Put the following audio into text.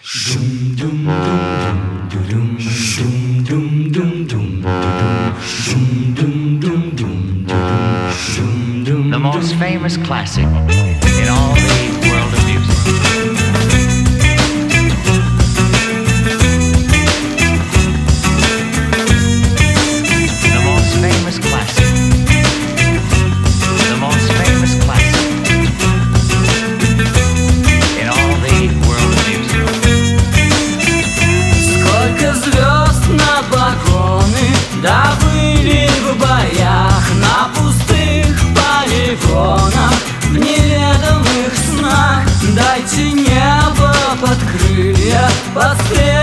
The most famous classic in all the world of music. The most famous classic. The most famous classic in all the world of music. Сколько звезд на балконы, да были в боях на пустых полигонах, в неведомых снах. Дайте небо под крылья, под стрелы